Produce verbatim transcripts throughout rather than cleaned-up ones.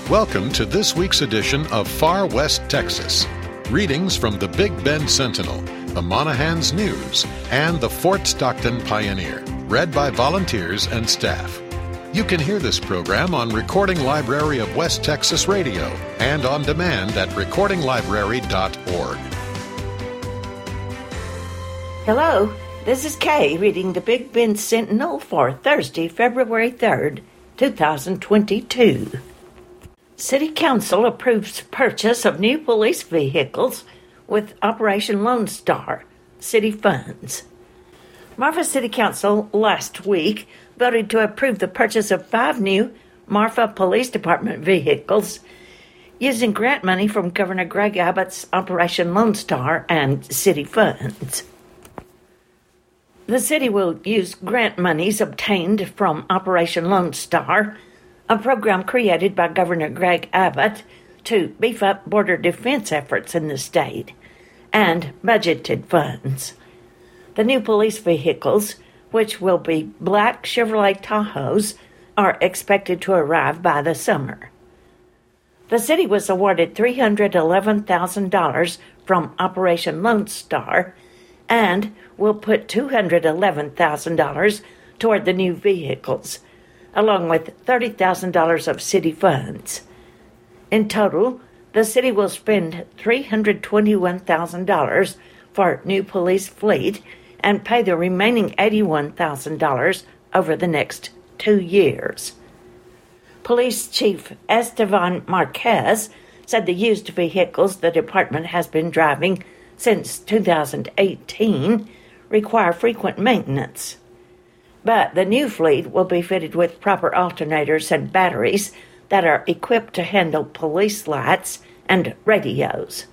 Welcome to this week's edition of Far West Texas. Readings from the Big Bend Sentinel, the Monahans News, and the Fort Stockton Pioneer, read by volunteers and staff. You can hear this program on Recording Library of West Texas Radio and on demand at recording library dot org. Hello, this is Kay reading the Big Bend Sentinel for Thursday, February third, two thousand twenty-two. City Council approves purchase of new police vehicles with Operation Lone Star city funds. Marfa City Council last week voted to approve the purchase of five new Marfa Police Department vehicles using grant money from Governor Greg Abbott's Operation Lone Star and city funds. The city will use grant monies obtained from Operation Lone Star, a program created by Governor Greg Abbott to beef up border defense efforts in the state, and budgeted funds. The new police vehicles, which will be black Chevrolet Tahoes, are expected to arrive by the summer. The city was awarded three hundred eleven thousand dollars from Operation Lone Star and will put two hundred eleven thousand dollars toward the new vehicles, along with thirty thousand dollars of city funds. In total, the city will spend three hundred twenty-one thousand dollars for new police fleet and pay the remaining eighty-one thousand dollars over the next two years. Police Chief Estevan Marquez said the used vehicles the department has been driving since two thousand eighteen require frequent maintenance. But the new fleet will be fitted with proper alternators and batteries that are equipped to handle police lights and radios.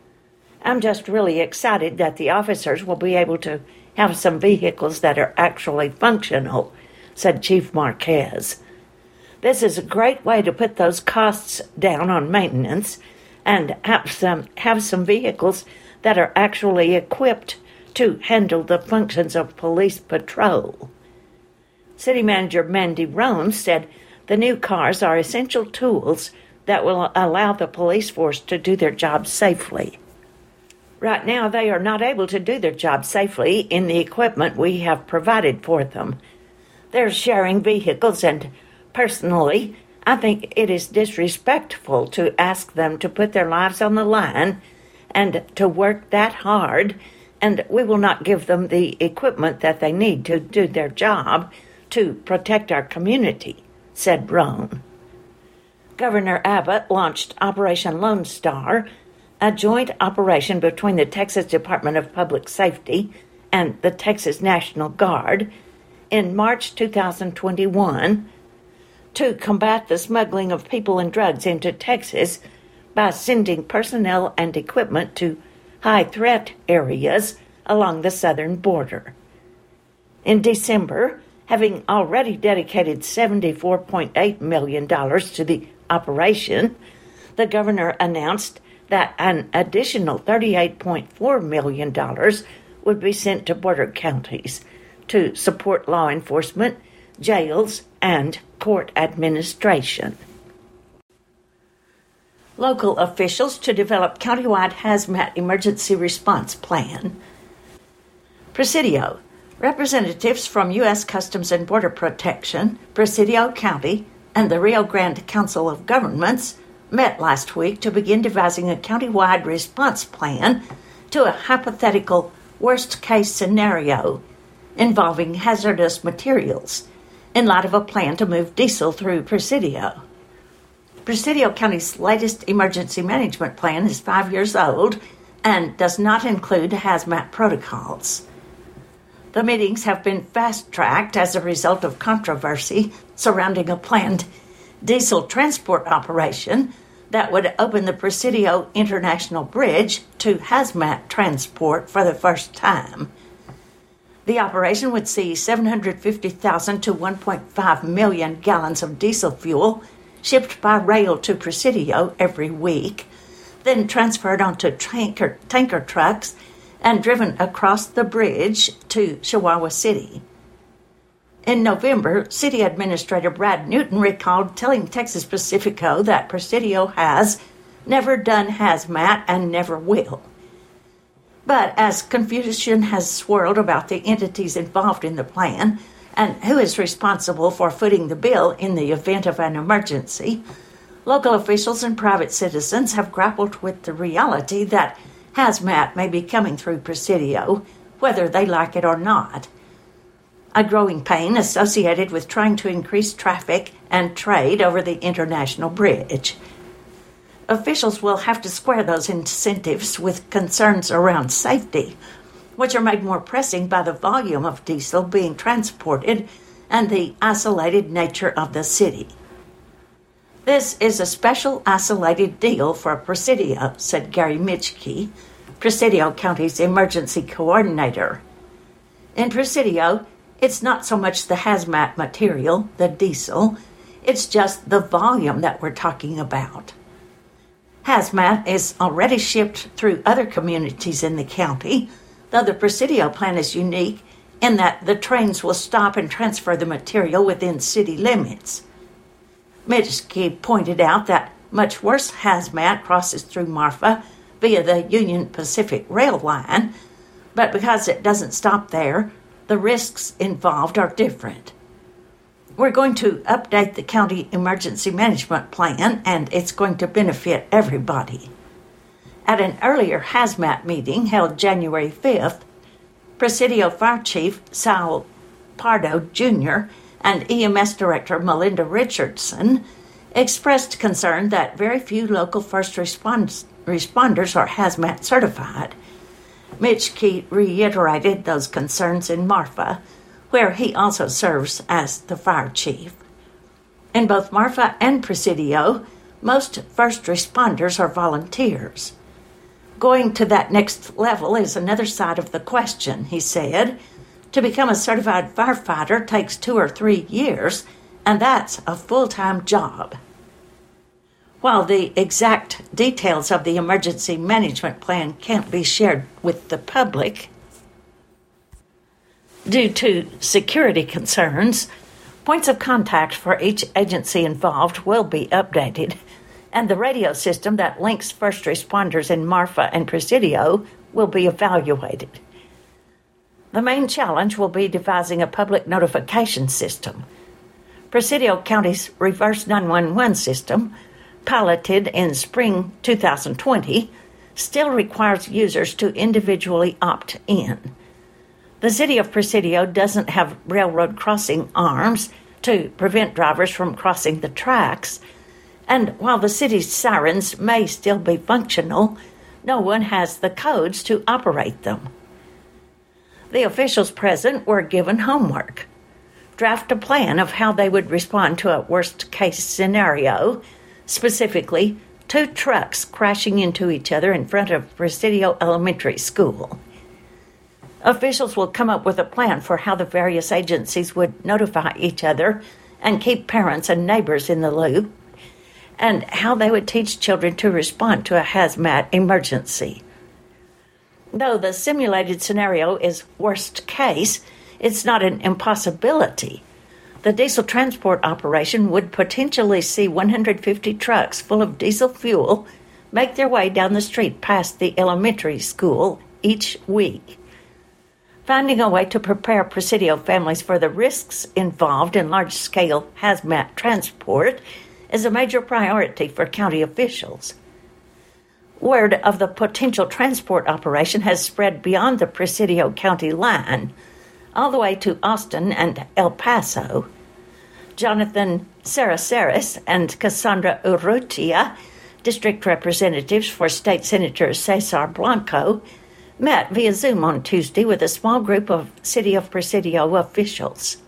I'm just really excited that the officers will be able to have some vehicles that are actually functional, said Chief Marquez. This is a great way to put those costs down on maintenance and have some, have some vehicles that are actually equipped to handle the functions of police patrol. City Manager Mandy Roan said the new cars are essential tools that will allow the police force to do their job safely. Right now, they are not able to do their job safely in the equipment we have provided for them. They're sharing vehicles, and personally, I think it is disrespectful to ask them to put their lives on the line and to work that hard, and we will not give them the equipment that they need to do their job to protect our community, said Roan. Governor Abbott launched Operation Lone Star, a joint operation between the Texas Department of Public Safety and the Texas National Guard, in March two thousand twenty-one to combat the smuggling of people and drugs into Texas by sending personnel and equipment to high-threat areas along the southern border. In December, having already dedicated seventy-four point eight million dollars to the operation, the governor announced that an additional thirty-eight point four million dollars would be sent to border counties to support law enforcement, jails, and court administration. Local officials to develop countywide hazmat emergency response plan. Presidio. Representatives from U S Customs and Border Protection, Presidio County, and the Rio Grande Council of Governments met last week to begin devising a countywide response plan to a hypothetical worst-case scenario involving hazardous materials in light of a plan to move diesel through Presidio. Presidio County's latest emergency management plan is five years old and does not include hazmat protocols. The meetings have been fast-tracked as a result of controversy surrounding a planned diesel transport operation that would open the Presidio International Bridge to hazmat transport for the first time. The operation would see seven hundred fifty thousand to one point five million gallons of diesel fuel shipped by rail to Presidio every week, then transferred onto tanker, tanker trucks and driven across the bridge to Chihuahua City. In November, City Administrator Brad Newton recalled telling Texas Pacifico that Presidio has never done hazmat and never will. But as confusion has swirled about the entities involved in the plan and who is responsible for footing the bill in the event of an emergency, local officials and private citizens have grappled with the reality that hazmat may be coming through Presidio, whether they like it or not. A growing pain associated with trying to increase traffic and trade over the International Bridge. Officials will have to square those incentives with concerns around safety, which are made more pressing by the volume of diesel being transported and the isolated nature of the city. This is a special isolated deal for Presidio, said Gary Mitchke, Presidio County's emergency coordinator. In Presidio, it's not so much the hazmat material, the diesel, it's just the volume that we're talking about. Hazmat is already shipped through other communities in the county, though the Presidio plan is unique in that the trains will stop and transfer the material within city limits. Mitchke pointed out that much worse hazmat crosses through Marfa via the Union Pacific Rail line, but because it doesn't stop there, the risks involved are different. We're going to update the county emergency management plan, and it's going to benefit everybody. At an earlier hazmat meeting held January fifth, Presidio Fire Chief Sal Pardo Junior and E M S Director Melinda Richardson expressed concern that very few local first respond- responders are hazmat certified. Mitchke reiterated those concerns in Marfa, where he also serves as the fire chief. In both Marfa and Presidio, most first responders are volunteers. Going to that next level is another side of the question, he said. To become a certified firefighter takes two or three years, and that's a full-time job. While the exact details of the emergency management plan can't be shared with the public, due to security concerns, points of contact for each agency involved will be updated, and the radio system that links first responders in Marfa and Presidio will be evaluated. The main challenge will be devising a public notification system. Presidio County's reverse nine one one system, piloted in spring two thousand twenty, still requires users to individually opt in. The city of Presidio doesn't have railroad crossing arms to prevent drivers from crossing the tracks, and while the city's sirens may still be functional, no one has the codes to operate them. The officials present were given homework. Draft a plan of how they would respond to a worst-case scenario, specifically two trucks crashing into each other in front of Presidio Elementary School. Officials will come up with a plan for how the various agencies would notify each other and keep parents and neighbors in the loop, and how they would teach children to respond to a hazmat emergency. Though the simulated scenario is worst case, it's not an impossibility. The diesel transport operation would potentially see one hundred fifty trucks full of diesel fuel make their way down the street past the elementary school each week. Finding a way to prepare Presidio families for the risks involved in large-scale hazmat transport is a major priority for county officials. Word of the potential transport operation has spread beyond the Presidio County line, all the way to Austin and El Paso. Jonathan Saraceres and Cassandra Urrutia, district representatives for State Senator Cesar Blanco, met via Zoom on Tuesday with a small group of City of Presidio officials.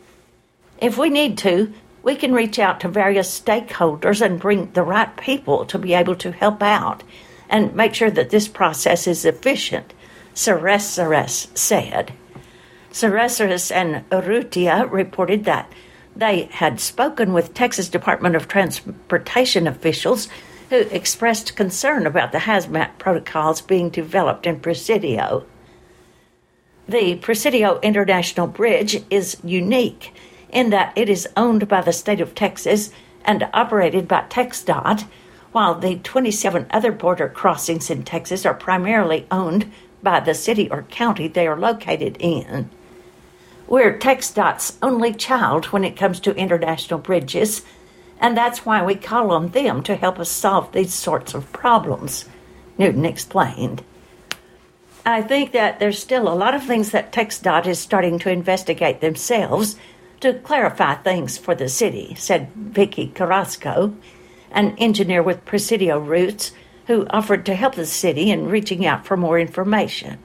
If we need to, we can reach out to various stakeholders and bring the right people to be able to help out and make sure that this process is efficient, Saraceres said. Saraceres and Urrutia reported that they had spoken with Texas Department of Transportation officials who expressed concern about the hazmat protocols being developed in Presidio. The Presidio International Bridge is unique in that it is owned by the state of Texas and operated by TxDOT, while the twenty-seven other border crossings in Texas are primarily owned by the city or county they are located in. We're TxDOT's only child when it comes to international bridges, and that's why we call on them to help us solve these sorts of problems, Newton explained. I think that there's still a lot of things that TxDOT is starting to investigate themselves to clarify things for the city, said Vicky Carrasco, an engineer with Presidio roots who offered to help the city in reaching out for more information.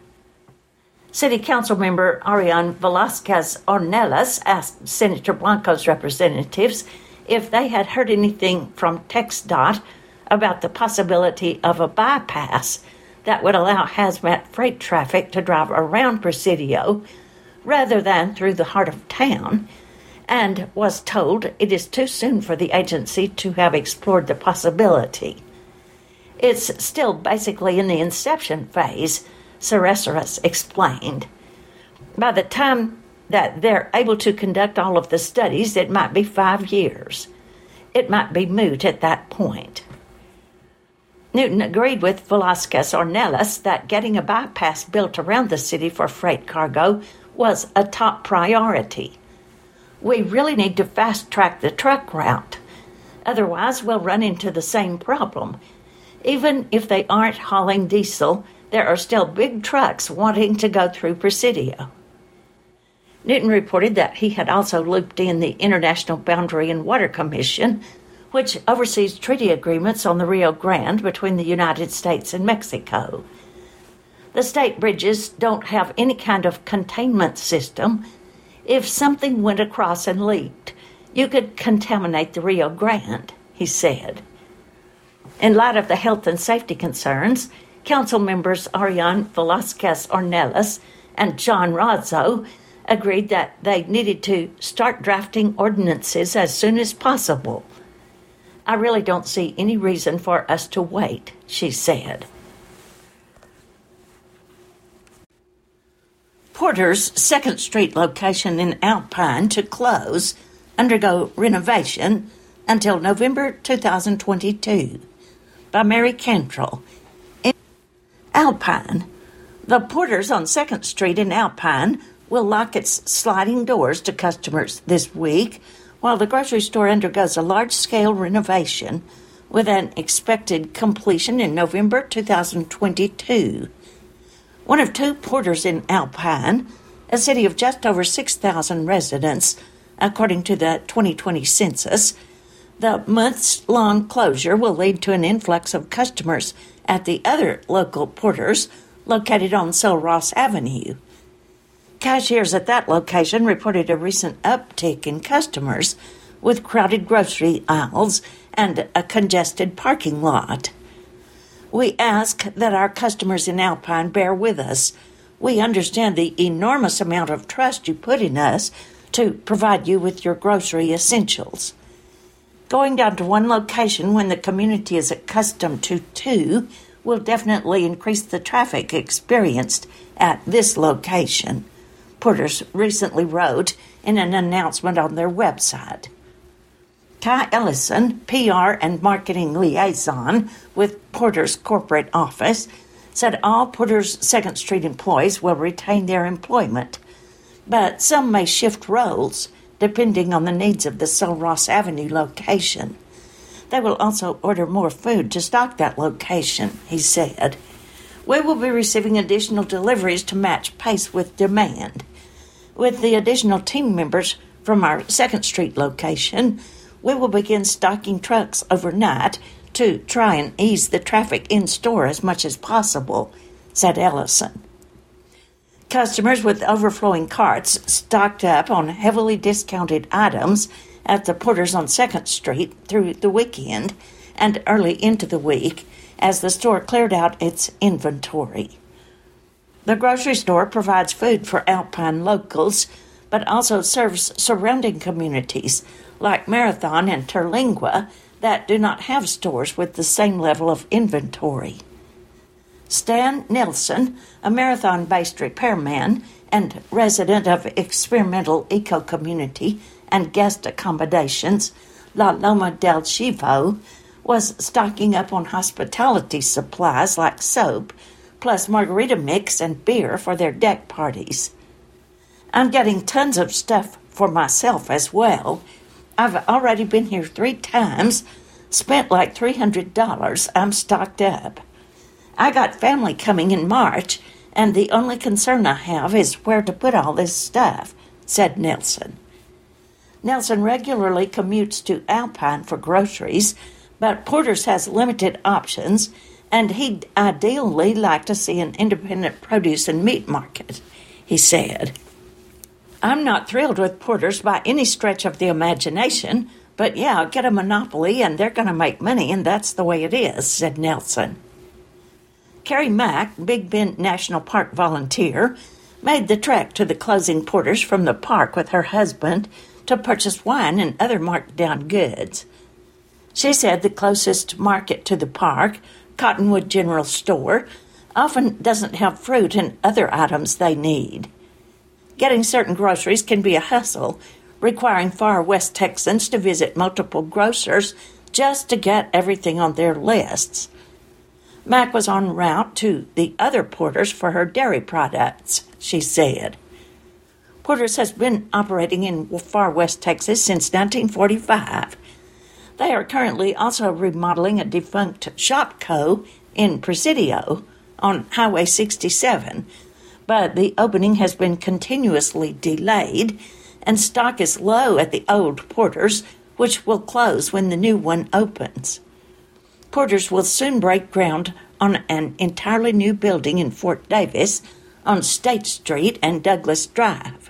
City Council member Ariane Velasquez Ornelas asked Senator Blanco's representatives if they had heard anything from TxDOT about the possibility of a bypass that would allow hazmat freight traffic to drive around Presidio rather than through the heart of town, and was told it is too soon for the agency to have explored the possibility. It's still basically in the inception phase, Ceresaris explained. By the time that they're able to conduct all of the studies, it might be five years. It might be moot at that point. Newton agreed with Velasquez Ornelas that getting a bypass built around the city for freight cargo was a top priority. We really need to fast-track the truck route. Otherwise, we'll run into the same problem. Even if they aren't hauling diesel, there are still big trucks wanting to go through Presidio. Newton reported that he had also looped in the International Boundary and Water Commission, which oversees treaty agreements on the Rio Grande between the United States and Mexico. The state bridges don't have any kind of containment system. If something went across and leaked, you could contaminate the Rio Grande, he said. In light of the health and safety concerns, Council members Ariane Velasquez Ornelas and John Razzo agreed that they needed to start drafting ordinances as soon as possible. I really don't see any reason for us to wait, she said. Porter's second Street location in Alpine to close, undergo renovation until November twenty twenty-two. By Mary Cantrell. In Alpine, the Porter's on second Street in Alpine will lock its sliding doors to customers this week, while the grocery store undergoes a large-scale renovation with an expected completion in November twenty twenty-two. One of two Porters in Alpine, a city of just over six thousand residents, according to the twenty twenty census, the months-long closure will lead to an influx of customers at the other local Porters located on Sul Ross Avenue. Cashiers at that location reported a recent uptick in customers with crowded grocery aisles and a congested parking lot. We ask that our customers in Alpine bear with us. We understand the enormous amount of trust you put in us to provide you with your grocery essentials. Going down to one location when the community is accustomed to two will definitely increase the traffic experienced at this location, Porter's recently wrote in an announcement on their website. Ty Ellison, P R and marketing liaison with Porter's corporate office, said all Porter's second Street employees will retain their employment, but some may shift roles depending on the needs of the Sul Ross Avenue location. They will also order more food to stock that location, he said. We will be receiving additional deliveries to match pace with demand. With the additional team members from our second Street location, we will begin stocking trucks overnight to try and ease the traffic in-store as much as possible, said Ellison. Customers with overflowing carts stocked up on heavily discounted items at the Porters on second Street through the weekend and early into the week as the store cleared out its inventory. The grocery store provides food for Alpine locals, but also serves surrounding communities like Marathon and Terlingua that do not have stores with the same level of inventory. Stan Nelson, a Marathon-based repairman and resident of experimental eco-community and guest accommodations La Loma del Chivo, was stocking up on hospitality supplies like soap, plus margarita mix and beer for their deck parties. I'm getting tons of stuff for myself as well. I've already been here three times, spent like three hundred dollars. I'm stocked up. I got family coming in March, and the only concern I have is where to put all this stuff, said Nelson. Nelson regularly commutes to Alpine for groceries, but Porter's has limited options, and he'd ideally like to see an independent produce and meat market, he said. I'm not thrilled with Porter's by any stretch of the imagination, but yeah, get a monopoly and they're going to make money, and that's the way it is, said Nelson. Carrie Mack, Big Bend National Park volunteer, made the trek to the closing Porter's from the park with her husband to purchase wine and other marked-down goods. She said the closest market to the park, Cottonwood General Store, often doesn't have fruit and other items they need. Getting certain groceries can be a hustle, requiring far West Texans to visit multiple grocers just to get everything on their lists. Mac was en route to the other Porter's for her dairy products, she said. Porter's has been operating in far West Texas since nineteen forty-five. They are currently also remodeling a defunct Shopco in Presidio on Highway sixty-seven, but the opening has been continuously delayed, and stock is low at the old Porter's, which will close when the new one opens. Porter's will soon break ground on an entirely new building in Fort Davis on State Street and Douglas Drive.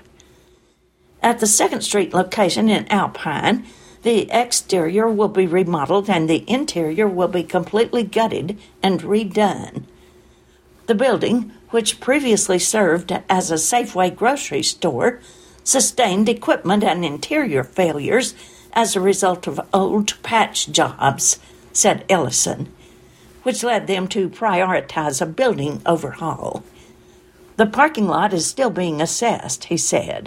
At the second Street location in Alpine, the exterior will be remodeled and the interior will be completely gutted and redone. The building, which previously served as a Safeway grocery store, sustained equipment and interior failures as a result of old patch jobs, said Ellison, which led them to prioritize a building overhaul. The parking lot is still being assessed, he said.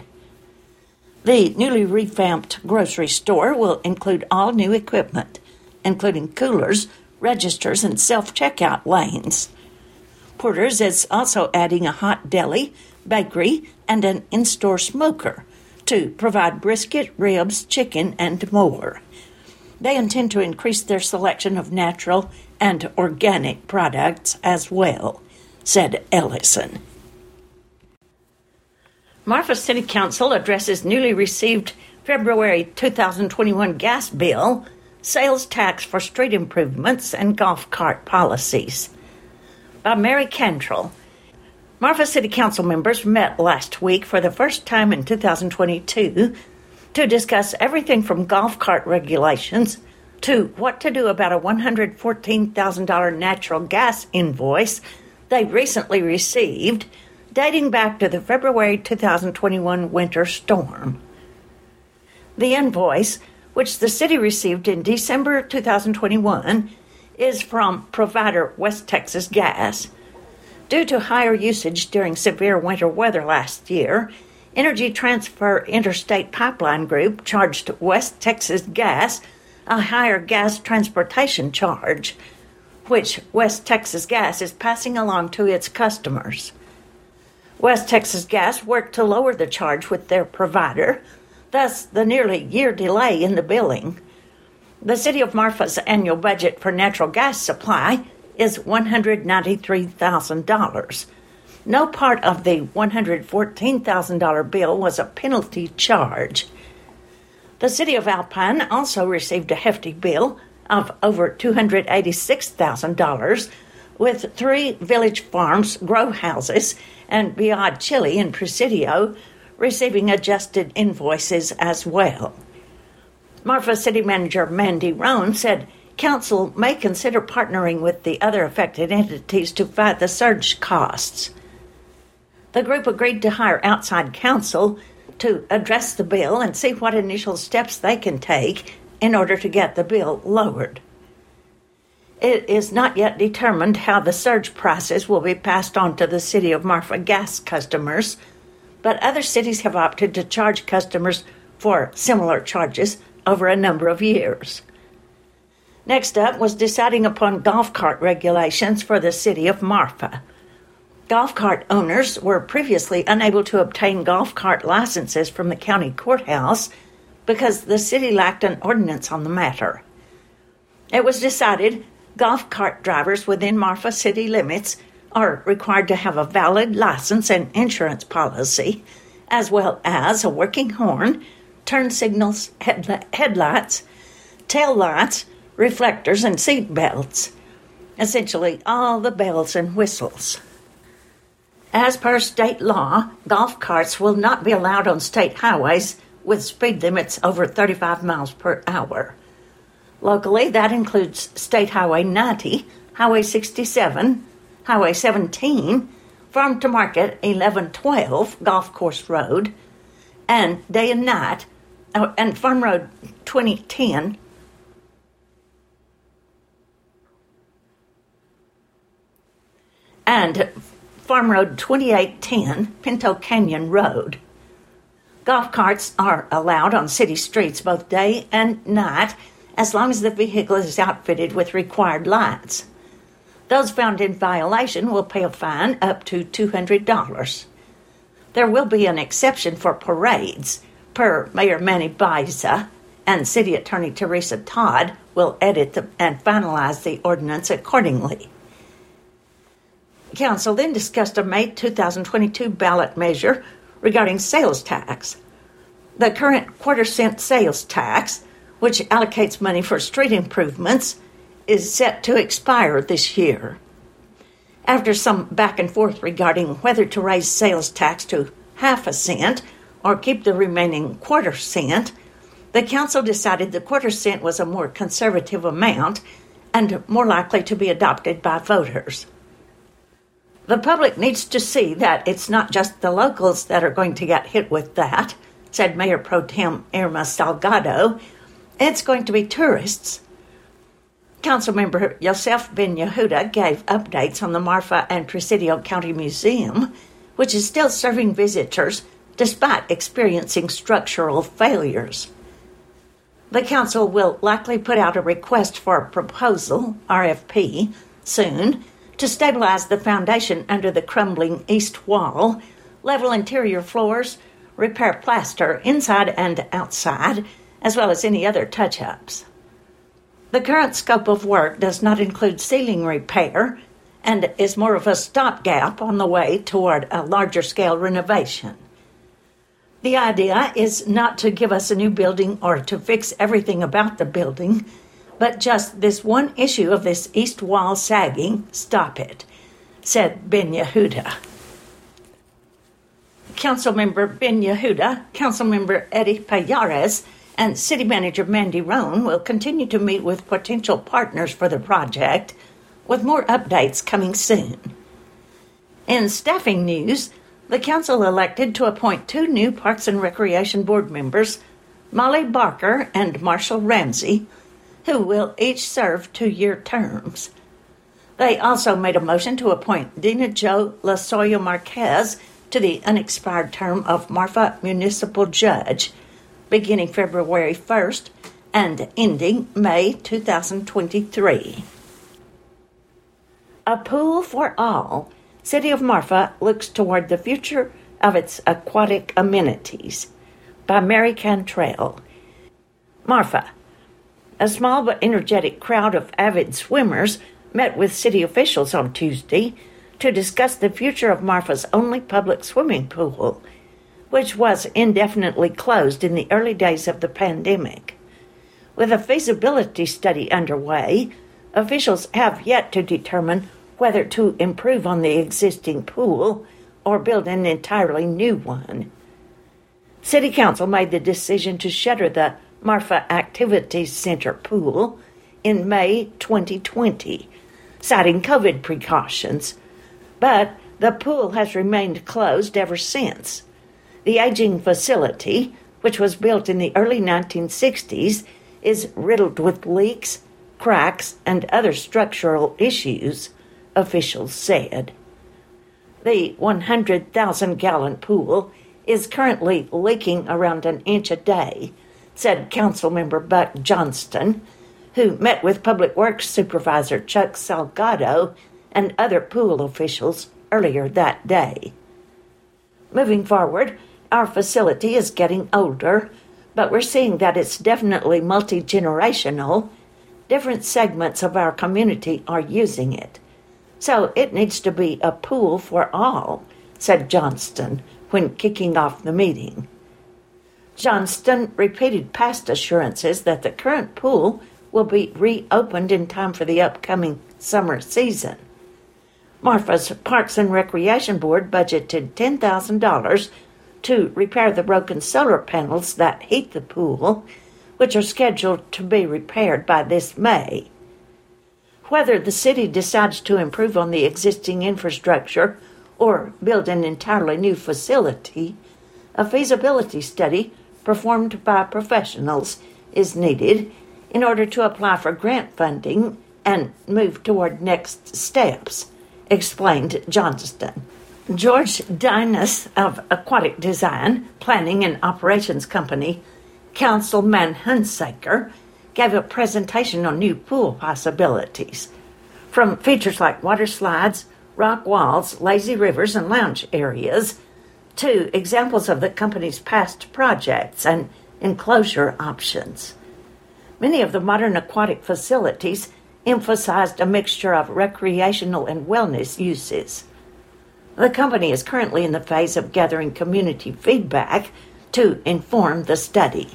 The newly revamped grocery store will include all new equipment, including coolers, registers, and self-checkout lanes. Porter's is also adding a hot deli, bakery, and an in-store smoker to provide brisket, ribs, chicken, and more. They intend to increase their selection of natural and organic products as well, said Ellison. Marfa City Council addresses newly received February two thousand twenty-one gas bill, sales tax for street improvements, and golf cart policies. By Mary Cantrell. Marfa City Council members met last week for the first time in two thousand twenty-two to discuss everything from golf cart regulations to what to do about a one hundred fourteen thousand dollars natural gas invoice they recently received, dating back to the February two thousand twenty-one winter storm. The invoice, which the city received in December two thousand twenty-one, is from provider West Texas Gas. Due to higher usage during severe winter weather last year, Energy Transfer Interstate Pipeline Group charged West Texas Gas a higher gas transportation charge, which West Texas Gas is passing along to its customers. West Texas Gas worked to lower the charge with their provider, thus the nearly year delay in the billing. The City of Marfa's annual budget for natural gas supply is one hundred ninety-three thousand dollars. No part of the one hundred fourteen thousand dollars bill was a penalty charge. The City of Alpine also received a hefty bill of over two hundred eighty-six thousand dollars, with three Village Farms grow houses and Beyond Chili in Presidio receiving adjusted invoices as well. Marfa City Manager Mandy Roan said Council may consider partnering with the other affected entities to fight the surge costs. The group agreed to hire outside counsel to address the bill and see what initial steps they can take in order to get the bill lowered. It is not yet determined how the surge prices will be passed on to the City of Marfa gas customers, but other cities have opted to charge customers for similar charges over a number of years. Next up was deciding upon golf cart regulations for the City of Marfa. Golf cart owners were previously unable to obtain golf cart licenses from the county courthouse because the city lacked an ordinance on the matter. It was decided golf cart drivers within Marfa city limits are required to have a valid license and insurance policy, as well as a working horn, turn signals, headli- headlights, tail lights, reflectors, and seat belts. Essentially, all the bells and whistles. As per state law, golf carts will not be allowed on state highways with speed limits over thirty-five miles per hour. Locally, that includes State Highway ninety, Highway sixty-seven, Highway seventeen, Farm to Market eleven twelve, Golf Course Road, and Day and Night, uh, and Farm Road twenty ten, and Farm Road twenty-eight ten, Pinto Canyon Road. Golf carts are allowed on city streets both day and night, as long as the vehicle is outfitted with required lights. Those found in violation will pay a fine up to two hundred dollars. There will be an exception for parades, per Mayor Manny Baiza, and City Attorney Teresa Todd will edit the, and finalize the ordinance accordingly. Council then discussed a May two thousand twenty-two ballot measure regarding sales tax. The current quarter cent sales tax, which allocates money for street improvements, is set to expire this year. After some back and forth regarding whether to raise sales tax to half a cent or keep the remaining quarter cent, the council decided the quarter cent was a more conservative amount and more likely to be adopted by voters. The public needs to see that it's not just the locals that are going to get hit with that, said Mayor Pro Tem Irma Salgado. It's going to be tourists. Councilmember Yosef Ben Yehuda gave updates on the Marfa and Presidio County Museum, which is still serving visitors despite experiencing structural failures. The council will likely put out a request for a proposal, R F P, soon to stabilize the foundation under the crumbling east wall, level interior floors, repair plaster inside and outside, as well as any other touch-ups. The current scope of work does not include ceiling repair and is more of a stopgap on the way toward a larger-scale renovation. The idea is not to give us a new building or to fix everything about the building, but just this one issue of this east wall sagging, stop it, said Ben Yehuda. Councilmember Ben Yehuda, Councilmember Eddie Payares, and City Manager Mandy Roan will continue to meet with potential partners for the project, with more updates coming soon. In staffing news, the council elected to appoint two new Parks and Recreation Board members, Molly Barker and Marshall Ramsey, who will each serve two-year terms. They also made a motion to appoint Dina Jo Lasoya Marquez to the unexpired term of Marfa Municipal Judge, beginning February first and ending May two thousand twenty-three. A pool for all. City of Marfa looks toward the future of its aquatic amenities. By Mary Cantrell. Marfa. A small but energetic crowd of avid swimmers met with city officials on Tuesday to discuss the future of Marfa's only public swimming pool, which was indefinitely closed in the early days of the pandemic. With a feasibility study underway, officials have yet to determine whether to improve on the existing pool or build an entirely new one. City Council made the decision to shutter the Marfa Activities Center pool in May twenty twenty, citing COVID precautions, but the pool has remained closed ever since. The aging facility, which was built in the early nineteen sixties, is riddled with leaks, cracks, and other structural issues, officials said. The one hundred thousand gallon pool is currently leaking around an inch a day, said Councilmember Buck Johnston, who met with Public Works Supervisor Chuck Salgado and other pool officials earlier that day. Moving forward, our facility is getting older, but we're seeing that it's definitely multi-generational. Different segments of our community are using it. So it needs to be a pool for all, said Johnston when kicking off the meeting. Johnston repeated past assurances that the current pool will be reopened in time for the upcoming summer season. Marfa's Parks and Recreation Board budgeted ten thousand dollars to repair the broken solar panels that heat the pool, which are scheduled to be repaired by this May. Whether the city decides to improve on the existing infrastructure or build an entirely new facility, a feasibility study performed by professionals is needed in order to apply for grant funding and move toward next steps, explained Johnston. George Dinas of Aquatic Design, Planning and Operations Company, Councilman Hunsaker, gave a presentation on new pool possibilities, from features like water slides, rock walls, lazy rivers, and lounge areas, to examples of the company's past projects and enclosure options. Many of the modern aquatic facilities emphasized a mixture of recreational and wellness uses. The company is currently in the phase of gathering community feedback to inform the study.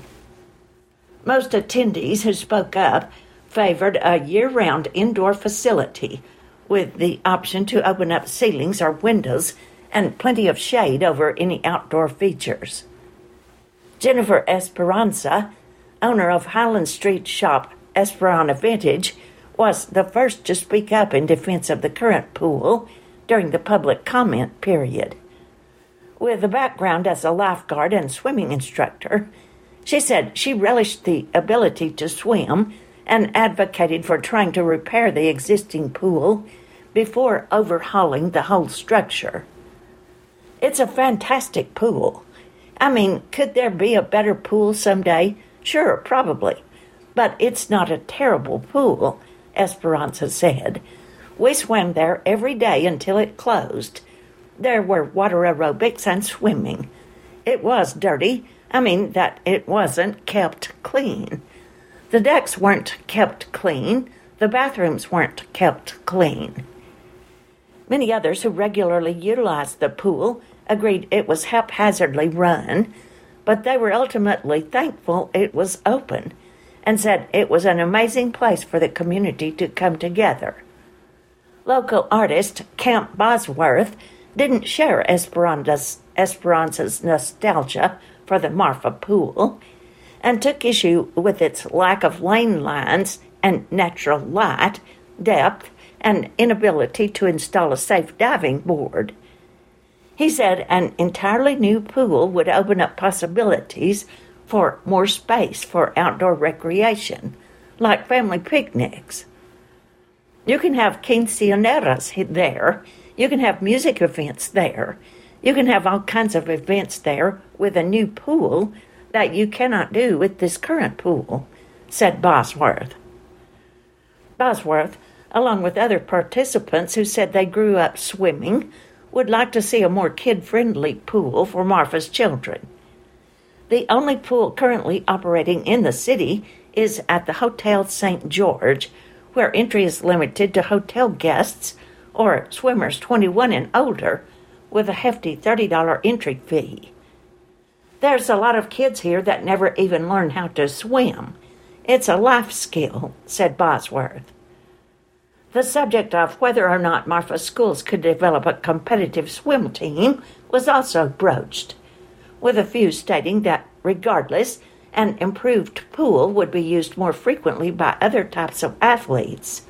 Most attendees who spoke up favored a year-round indoor facility with the option to open up ceilings or windows and plenty of shade over any outdoor features. Jennifer Esperanza, owner of Highland Street shop Esperanza Vintage, was the first to speak up in defense of the current pool during the public comment period. With a background as a lifeguard and swimming instructor, she said she relished the ability to swim and advocated for trying to repair the existing pool before overhauling the whole structure. It's a fantastic pool. I mean, could there be a better pool someday? Sure, probably. But it's not a terrible pool, Esperanza said. We swam there every day until it closed. There were water aerobics and swimming. It was dirty. I mean that it wasn't kept clean. The decks weren't kept clean. The bathrooms weren't kept clean. Many others who regularly utilized the pool agreed it was haphazardly run, but they were ultimately thankful it was open and said it was an amazing place for the community to come together. Local artist Camp Bosworth didn't share Esperanza's, Esperanza's nostalgia for the Marfa pool and took issue with its lack of lane lines and natural light, depth, and inability to install a safe diving board. He said an entirely new pool would open up possibilities for more space for outdoor recreation, like family picnics. You can have quinceañeras there. You can have music events there. You can have all kinds of events there with a new pool that you cannot do with this current pool, said Bosworth. Bosworth, along with other participants who said they grew up swimming, would like to see a more kid-friendly pool for Marfa's children. The only pool currently operating in the city is at the Hotel Saint George, where entry is limited to hotel guests or swimmers twenty-one and older, with a hefty thirty dollars entry fee. There's a lot of kids here that never even learn how to swim. It's a life skill, said Bosworth. The subject of whether or not Marfa schools could develop a competitive swim team was also broached, with a few stating that, regardless, an improved pool would be used more frequently by other types of athletes.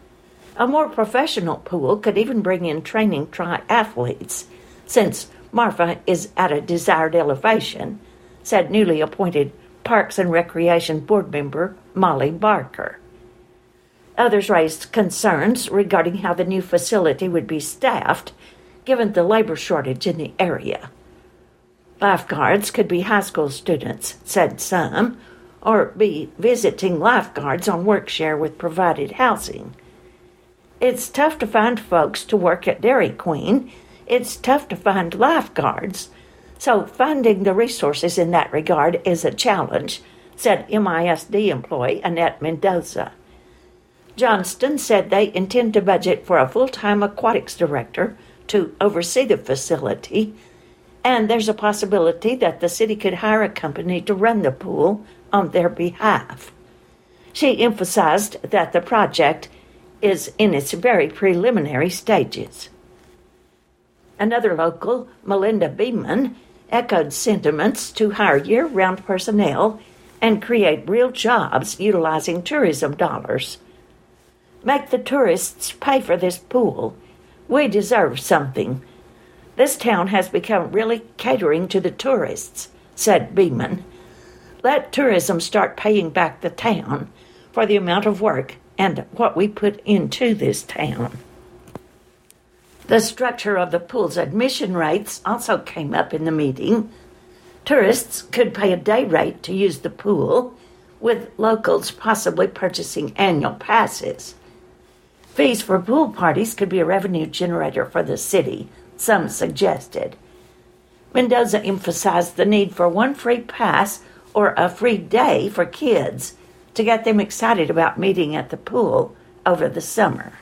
A more professional pool could even bring in training triathletes, since Marfa is at a desired elevation, said newly appointed Parks and Recreation Board member Molly Barker. Others raised concerns regarding how the new facility would be staffed, given the labor shortage in the area. Lifeguards could be high school students, said some, or be visiting lifeguards on work share with provided housing. It's tough to find folks to work at Dairy Queen. It's tough to find lifeguards. So finding the resources in that regard is a challenge, said M I S D employee Annette Mendoza. Johnston said they intend to budget for a full-time aquatics director to oversee the facility, and there's a possibility that the city could hire a company to run the pool on their behalf. She emphasized that the project is in its very preliminary stages. Another local, Melinda Beeman, echoed sentiments to hire year-round personnel and create real jobs utilizing tourism dollars. Make the tourists pay for this pool. We deserve something. This town has become really catering to the tourists, said Beeman. Let tourism start paying back the town for the amount of work and what we put into this town. The structure of the pool's admission rates also came up in the meeting. Tourists could pay a day rate to use the pool, with locals possibly purchasing annual passes. Fees for pool parties could be a revenue generator for the city, some suggested. Mendoza emphasized the need for one free pass or a free day for kids to get them excited about meeting at the pool over the summer.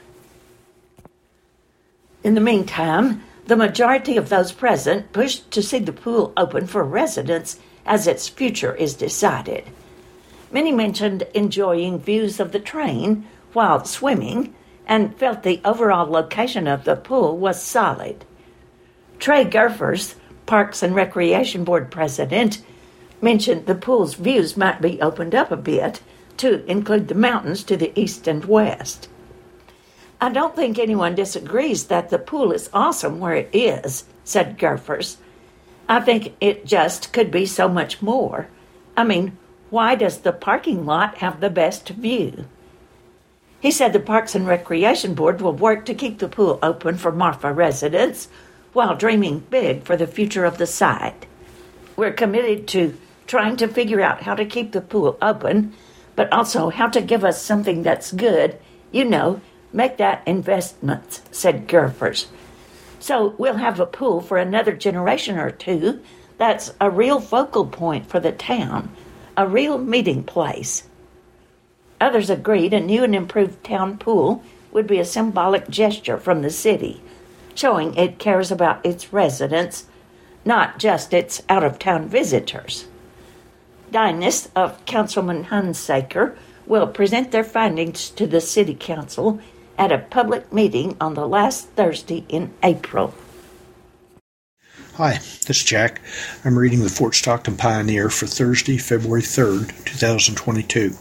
In the meantime, the majority of those present pushed to see the pool open for residents as its future is decided. Many mentioned enjoying views of the train while swimming and felt the overall location of the pool was solid. Trey Gerfers, Parks and Recreation Board president, mentioned the pool's views might be opened up a bit to include the mountains to the east and west. I don't think anyone disagrees that the pool is awesome where it is, said Gerfers. I think it just could be so much more. I mean, why does the parking lot have the best view? He said the Parks and Recreation Board will work to keep the pool open for Marfa residents while dreaming big for the future of the site. We're committed to trying to figure out how to keep the pool open, but also how to give us something that's good, you know, make that investment, said Gerfers. So we'll have a pool for another generation or two that's a real focal point for the town, a real meeting place. Others agreed a new and improved town pool would be a symbolic gesture from the city, showing it cares about its residents, not just its out-of-town visitors. Dynas of Councilman Hunsaker will present their findings to the City Council at a public meeting on the last Thursday in April. Hi, this is Jack. I'm reading the Fort Stockton Pioneer for Thursday, February third, twenty twenty-two.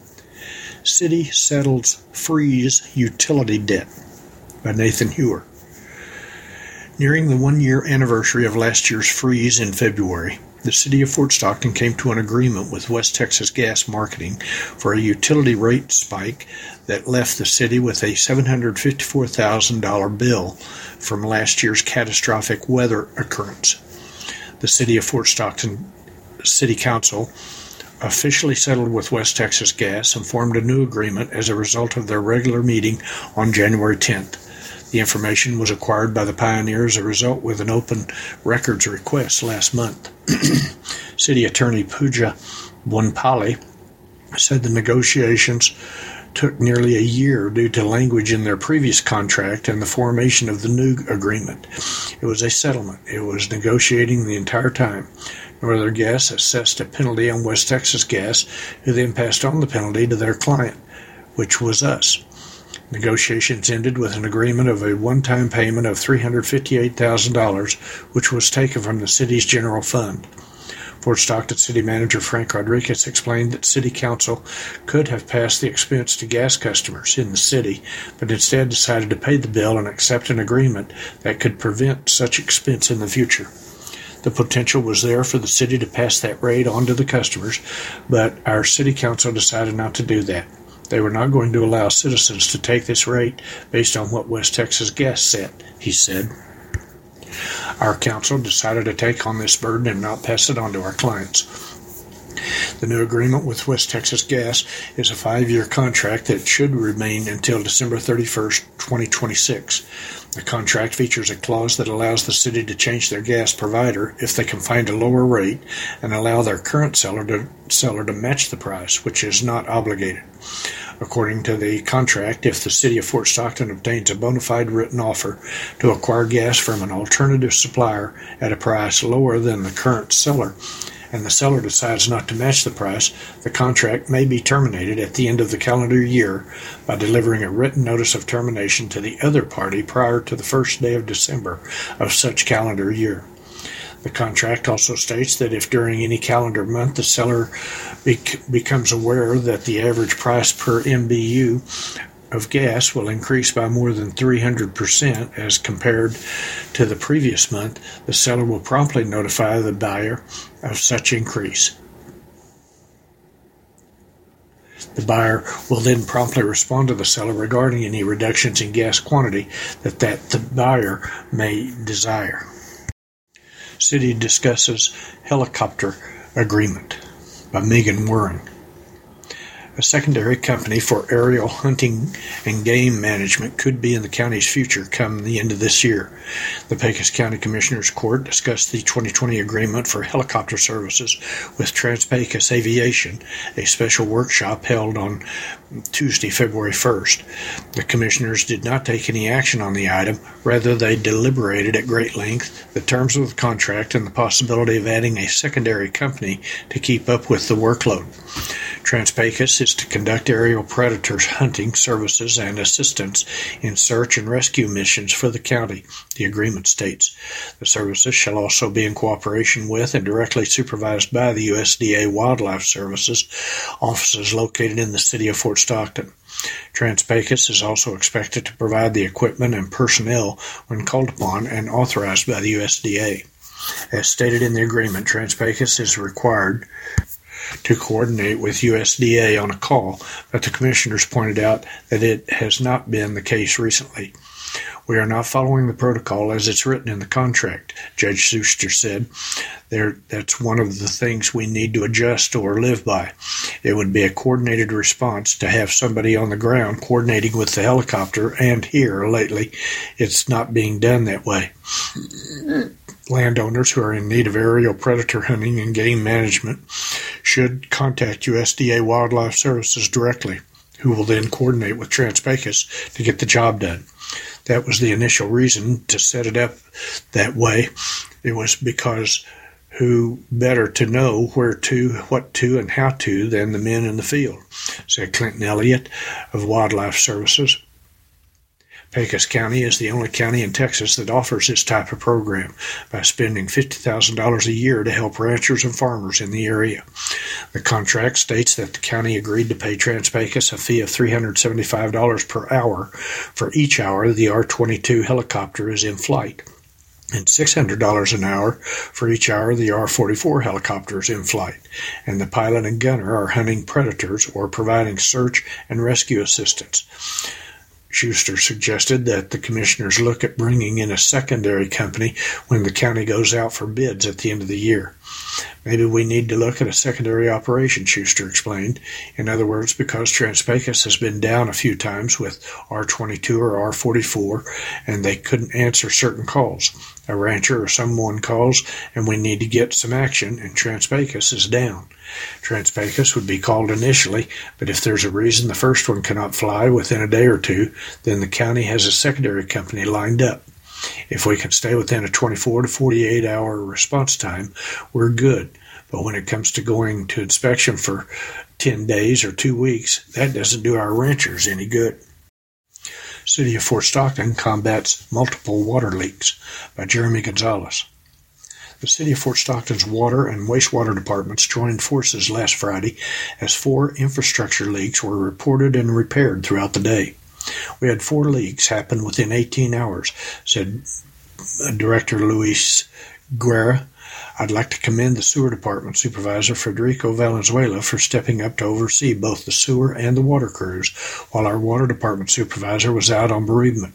City settles freeze utility debt by Nathan Hewer. Nearing the one-year anniversary of last year's freeze in February, the City of Fort Stockton came to an agreement with West Texas Gas Marketing for a utility rate spike that left the city with a seven hundred fifty-four thousand dollars bill from last year's catastrophic weather occurrence. The City of Fort Stockton City Council officially settled with West Texas Gas and formed a new agreement as a result of their regular meeting on January tenth. The information was acquired by the Pioneer as a result with an open records request last month. City Attorney Pooja Bonpali said the negotiations took nearly a year due to language in their previous contract and the formation of the new agreement. It was a settlement. It was negotiating the entire time. Northern Gas assessed a penalty on West Texas Gas, who then passed on the penalty to their client, which was us. Negotiations ended with an agreement of a one-time payment of three hundred fifty-eight thousand dollars, which was taken from the city's general fund. Fort Stockton City Manager Frank Rodriguez explained that City Council could have passed the expense to gas customers in the city, but instead decided to pay the bill and accept an agreement that could prevent such expense in the future. The potential was there for the city to pass that rate on to the customers, but our City Council decided not to do that. They were not going to allow citizens to take this rate based on what West Texas Gas set, he said. Our council decided to take on this burden and not pass it on to our clients. The new agreement with West Texas Gas is a five-year contract that should remain until December thirty-first, twenty twenty-six. The contract features a clause that allows the city to change their gas provider if they can find a lower rate and allow their current seller to, seller to match the price, which is not obligated. According to the contract, if the city of Fort Stockton obtains a bona fide written offer to acquire gas from an alternative supplier at a price lower than the current seller, and the seller decides not to match the price, the contract may be terminated at the end of the calendar year by delivering a written notice of termination to the other party prior to the first day of December of such calendar year. The contract also states that if during any calendar month the seller bec- becomes aware that the average price per M B U of gas will increase by more than three hundred percent as compared to the previous month, the seller will promptly notify the buyer of such increase. The buyer will then promptly respond to the seller regarding any reductions in gas quantity that, that the buyer may desire. City discusses helicopter agreement by Megan Waring. A secondary company for aerial hunting and game management could be in the county's future come the end of this year. The Pecos County Commissioners Court discussed the twenty twenty agreement for helicopter services with Trans-Pecos Aviation, a special workshop held on Tuesday, February first. The commissioners did not take any action on the item. Rather, they deliberated at great length the terms of the contract and the possibility of adding a secondary company to keep up with the workload. Trans-Pecos is to conduct aerial predator hunting services and assistance in search and rescue missions for the county, the agreement states. The services shall also be in cooperation with and directly supervised by the U S D A Wildlife Services offices located in the city of Fort Stockton. Trans-Pecos is also expected to provide the equipment and personnel when called upon and authorized by the U S D A. As stated in the agreement, Trans-Pecos is required to coordinate with U S D A on a call, but the commissioners pointed out that it has not been the case recently. We are not following the protocol as it's written in the contract, Judge Schuster said. There, that's one of the things we need to adjust or live by. It would be a coordinated response to have somebody on the ground coordinating with the helicopter, and here, lately, it's not being done that way. Landowners who are in need of aerial predator hunting and game management should contact U S D A Wildlife Services directly, who will then coordinate with Trans-Pecos to get the job done. That was the initial reason to set it up that way. It was because who better to know where to, what to, and how to than the men in the field, said Clinton Elliott of Wildlife Services. Pecos County is the only county in Texas that offers this type of program by spending fifty thousand dollars a year to help ranchers and farmers in the area. The contract states that the county agreed to pay Trans-Pecos a fee of three hundred seventy-five dollars per hour for each hour the R twenty-two helicopter is in flight, and six hundred dollars an hour for each hour the R forty-four helicopter is in flight, and the pilot and gunner are hunting predators or providing search and rescue assistance. Schuster suggested that the commissioners look at bringing in a secondary company when the county goes out for bids at the end of the year. Maybe we need to look at a secondary operation, Schuster explained. In other words, because Trans-Pecos has been down a few times with R twenty-two or R forty-four, and they couldn't answer certain calls. A rancher or someone calls, and we need to get some action, and Trans-Pecos is down. Trans-Pecos would be called initially, but if there's a reason the first one cannot fly within a day or two, then the county has a secondary company lined up. If we can stay within a twenty-four to forty-eight hour response time, we're good. But when it comes to going to inspection for ten days or two weeks, that doesn't do our ranchers any good. City of Fort Stockton combats multiple water leaks by Jeremy Gonzalez. The City of Fort Stockton's water and wastewater departments joined forces last Friday as four infrastructure leaks were reported and repaired throughout the day. We had four leaks happen within eighteen hours, said Director Luis Guerra I'd like to commend the Sewer Department Supervisor Federico Valenzuela for stepping up to oversee both the sewer and the water crews, while our Water Department Supervisor was out on bereavement.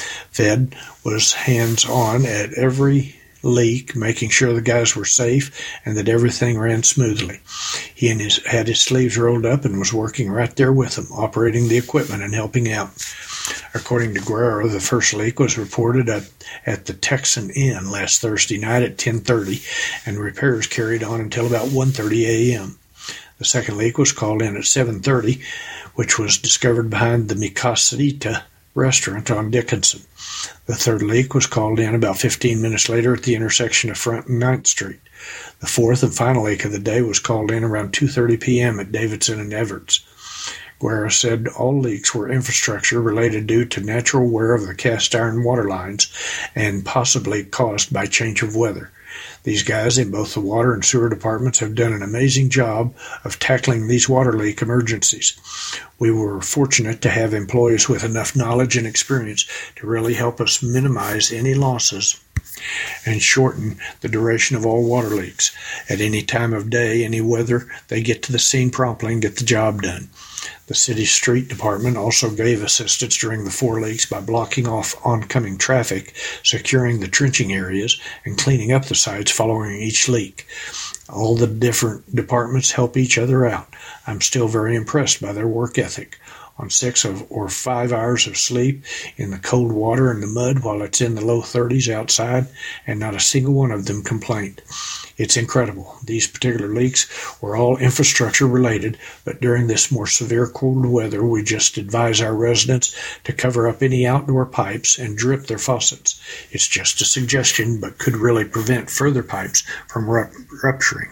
Fed was hands-on at every leak, making sure the guys were safe and that everything ran smoothly. He and his, had his sleeves rolled up and was working right there with them, operating the equipment and helping out. According to Guerrero, the first leak was reported at, at the Texan Inn last Thursday night at ten thirty, and repairs carried on until about one thirty a.m. The second leak was called in at seven thirty, which was discovered behind the Mi Casita restaurant on Dickinson. The third leak was called in about fifteen minutes later at the intersection of Front and ninth Street. The fourth and final leak of the day was called in around two thirty p.m. at Davidson and Everett's. Guerra said all leaks were infrastructure related due to natural wear of the cast iron water lines and possibly caused by change of weather. These guys in both the water and sewer departments have done an amazing job of tackling these water leak emergencies. We were fortunate to have employees with enough knowledge and experience to really help us minimize any losses and shorten the duration of all water leaks. At any time of day, any weather, they get to the scene promptly and get the job done. The city's street department also gave assistance during the four leaks by blocking off oncoming traffic, securing the trenching areas, and cleaning up the sites following each leak. All the different departments help each other out. I'm still very impressed by their work ethic. On six of, or five hours of sleep in the cold water and the mud while it's in the low thirties outside, and not a single one of them complained. It's incredible. These particular leaks were all infrastructure related, but during this more severe cold weather, we just advise our residents to cover up any outdoor pipes and drip their faucets. It's just a suggestion, but could really prevent further pipes from rup- rupturing.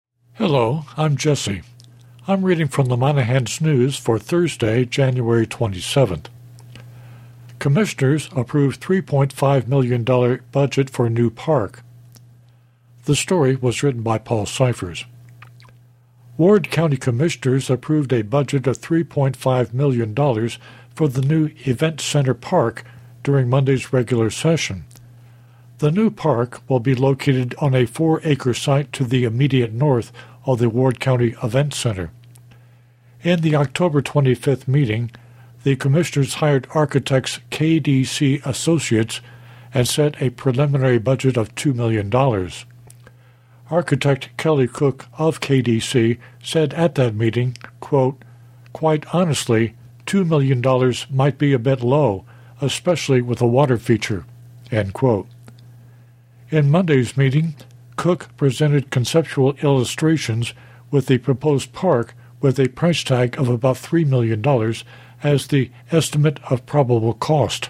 Hello, I'm Jesse. I'm reading from the Monahans News for Thursday, January twenty-seventh. Commissioners approved three point five million dollars budget for a new park. The story was written by Paul Cyphers. Ward County Commissioners approved a budget of three point five million dollars for the new Event Center Park during Monday's regular session. The new park will be located on a four-acre site to the immediate north of the Ward County Event Center. In the October twenty-fifth meeting, the Commissioners hired architects K D C Associates and set a preliminary budget of two million dollars. Architect Kelly Cook of K D C said at that meeting, quote, "Quite honestly, two million dollars might be a bit low, especially with a water feature," end quote. In Monday's meeting, Cook presented conceptual illustrations with the proposed park with a price tag of about three million dollars as the estimate of probable cost.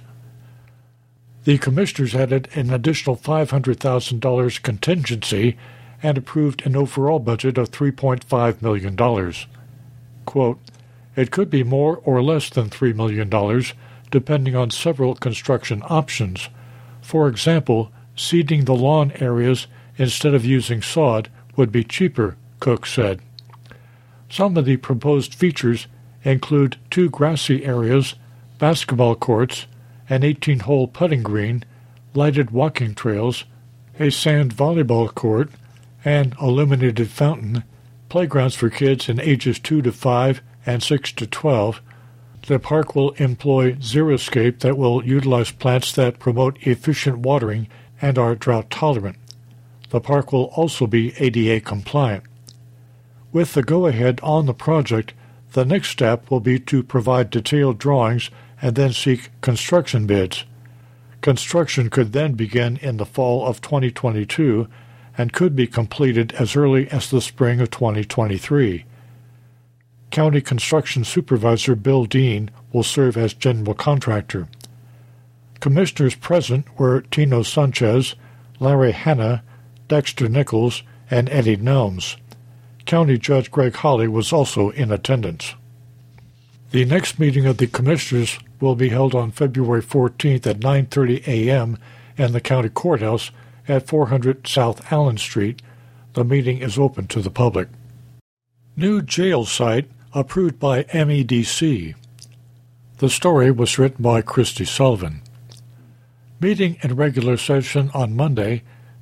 The Commissioners added an additional five hundred thousand dollars contingency and approved an overall budget of three point five million dollars. Quote, "It could be more or less than three million dollars, depending on several construction options. For example, seeding the lawn areas instead of using sod would be cheaper," Cook said. Some of the proposed features include two grassy areas, basketball courts, an eighteen-hole putting green, lighted walking trails, a sand volleyball court, an illuminated fountain, playgrounds for kids in ages two to five and six to twelve. The park will employ xeriscape that will utilize plants that promote efficient watering and are drought-tolerant. The park will also be A D A compliant. With the go-ahead on the project, the next step will be to provide detailed drawings and then seek construction bids. Construction could then begin in the fall of twenty twenty-two and could be completed as early as the spring of twenty twenty-three. County Construction Supervisor Bill Dean will serve as general contractor. Commissioners present were Tino Sanchez, Larry Hanna, Dexter Nichols, and Eddie Nelms. County Judge Greg Hawley was also in attendance. The next meeting of the Commissioners will be held on February fourteenth at nine thirty a.m. in the County Courthouse at four hundred South Allen Street. The meeting is open to the public. New jail site approved by M E D C. The story was written by Christy Sullivan. Meeting in regular session on Monday,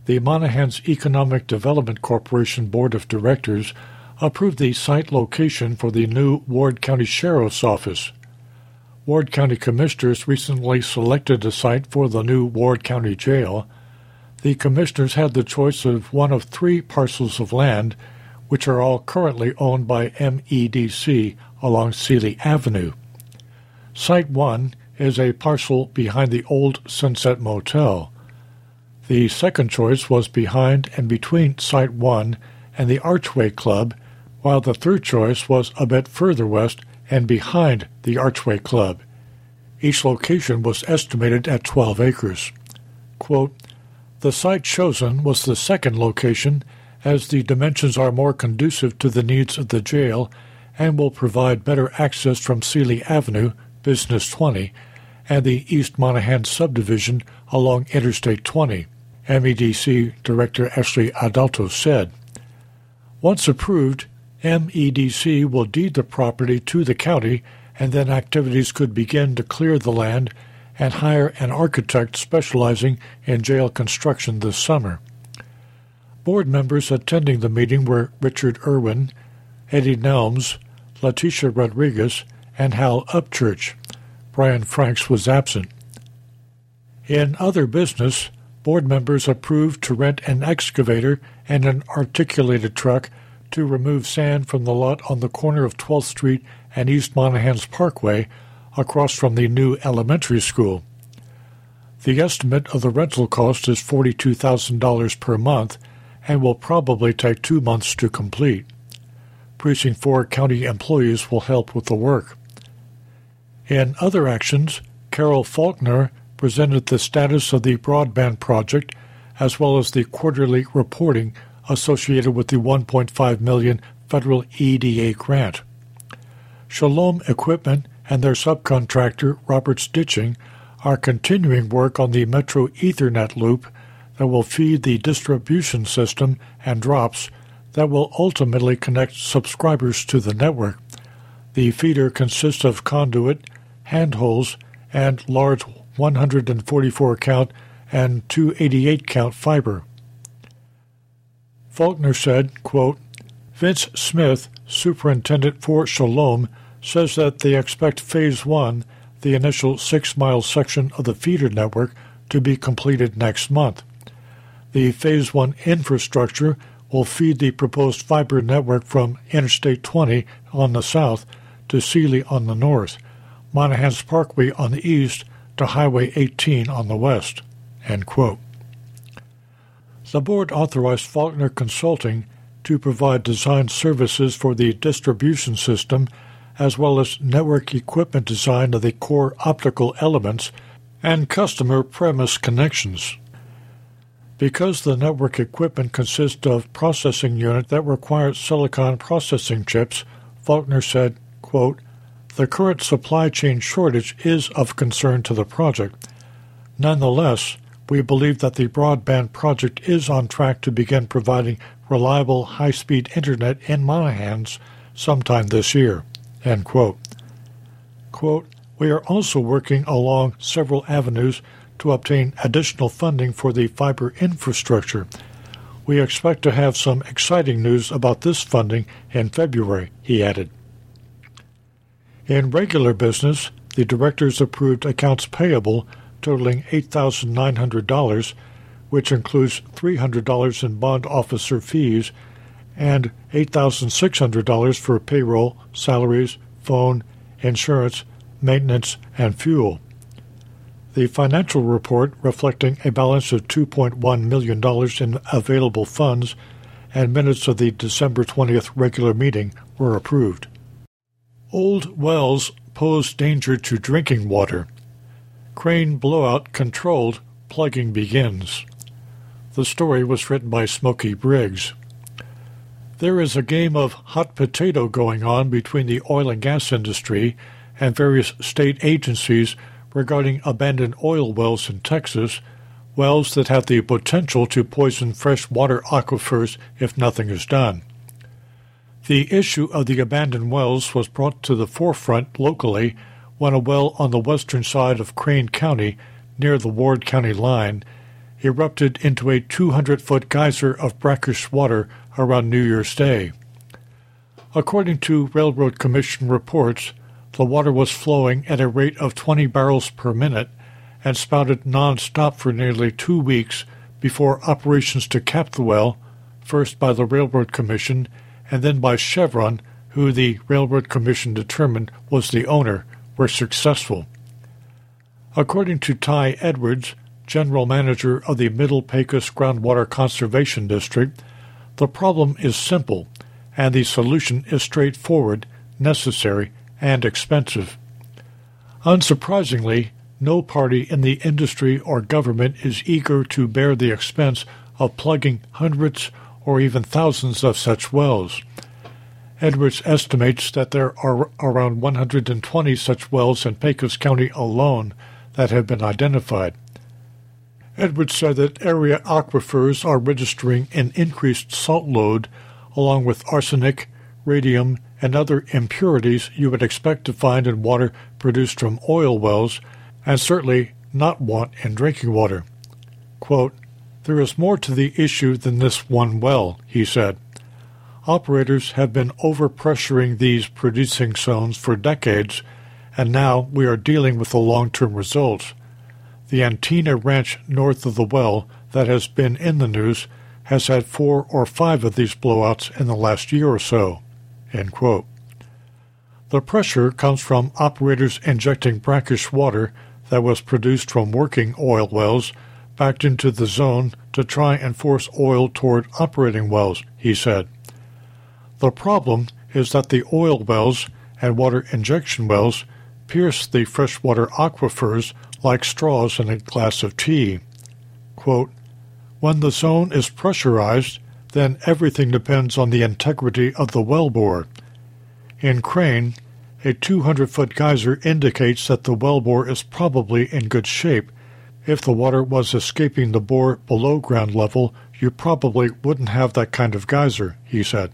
the Monahans Economic Development Corporation Board of Directors approved the site location for the new Ward County Sheriff's Office. Ward County Commissioners recently selected a site for the new Ward County Jail. The Commissioners had the choice of one of three parcels of land, which are all currently owned by M E D C along Sealy Avenue. Site one is a parcel behind the old Sunset Motel. The second choice was behind and between Site one and the Archway Club, while the third choice was a bit further west and behind the Archway Club. Each location was estimated at twelve acres. Quote, "The site chosen was the second location, as the dimensions are more conducive to the needs of the jail and will provide better access from Sealy Avenue, Business twenty, and the East Monaghan subdivision along Interstate twenty," M E D C Director Ashley Adalto said. Once approved, M E D C will deed the property to the county, and then activities could begin to clear the land and hire an architect specializing in jail construction this summer. Board members attending the meeting were Richard Irwin, Eddie Nelms, Letitia Rodriguez, and Hal Upchurch. Brian Franks was absent. In other business, board members approved to rent an excavator and an articulated truck to remove sand from the lot on the corner of twelfth Street and East Monahans Parkway across from the new elementary school. The estimate of the rental cost is forty-two thousand dollars per month and will probably take two months to complete. Precinct four county employees will help with the work. In other actions, Carol Faulkner presented the status of the broadband project as well as the quarterly reporting associated with the one point five million dollars federal E D A grant. Shalom Equipment and their subcontractor, Roberts Ditching, are continuing work on the Metro Ethernet loop that will feed the distribution system and drops that will ultimately connect subscribers to the network. The feeder consists of conduit, handholds, and large one hundred forty-four count and two eighty-eight count fiber. Faulkner said, quote, "Vince Smith, superintendent for Shalom, says that they expect Phase one, the initial six-mile section of the feeder network, to be completed next month. The Phase one infrastructure will feed the proposed fiber network from Interstate twenty on the south to Sealy on the north, Monahans Parkway on the east to Highway eighteen on the west." End quote. The board authorized Faulkner Consulting to provide design services for the distribution system as well as network equipment design of the core optical elements and customer premise connections. Because the network equipment consists of processing units that require silicon processing chips, Faulkner said, quote, "The current supply chain shortage is of concern to the project. Nonetheless, we believe that the broadband project is on track to begin providing reliable high-speed internet in Monahans sometime this year." End quote. Quote, "We are also working along several avenues to obtain additional funding for the fiber infrastructure. We expect to have some exciting news about this funding in February," he added. In regular business, the directors approved accounts payable totaling eight thousand nine hundred dollars, which includes three hundred dollars in bond officer fees and eight thousand six hundred dollars for payroll, salaries, phone, insurance, maintenance, and fuel. The financial report, reflecting a balance of two point one million dollars in available funds, and minutes of the December twentieth regular meeting were approved. Old wells pose danger to drinking water. Crane blowout controlled, plugging begins. The story was written by Smokey Briggs. There is a game of hot potato going on between the oil and gas industry and various state agencies regarding abandoned oil wells in Texas, wells that have the potential to poison freshwater aquifers if nothing is done. The issue of the abandoned wells was brought to the forefront locally when a well on the western side of Crane County, near the Ward County line, erupted into a two hundred foot geyser of brackish water around New Year's Day. According to Railroad Commission reports, the water was flowing at a rate of twenty barrels per minute and spouted non-stop for nearly two weeks before operations to cap the well, first by the Railroad Commission and then by Chevron, who the Railroad Commission determined was the owner, were successful. According to Ty Edwards, general manager of the Middle Pecos Groundwater Conservation District, the problem is simple, and the solution is straightforward, necessary, and expensive. Unsurprisingly, no party in the industry or government is eager to bear the expense of plugging hundreds or even thousands of such wells. Edwards estimates that there are around one hundred twenty such wells in Pecos County alone that have been identified. Edwards said that area aquifers are registering an increased salt load along with arsenic, radium, and other impurities you would expect to find in water produced from oil wells, and certainly not want in drinking water. Quote, "There is more to the issue than this one well," he said. Operators have been overpressuring these producing zones for decades, and now we are dealing with the long-term results. The Antina Ranch north of the well that has been in the news has had four or five of these blowouts in the last year or so." End quote. The pressure comes from operators injecting brackish water that was produced from working oil wells back into the zone to try and force oil toward operating wells, he said. The problem is that the oil wells and water injection wells pierce the freshwater aquifers like straws in a glass of tea. Quote, "When the zone is pressurized, then everything depends on the integrity of the wellbore. In Crane, a two hundred foot geyser indicates that the wellbore is probably in good shape. If the water was escaping the bore below ground level, you probably wouldn't have that kind of geyser," he said.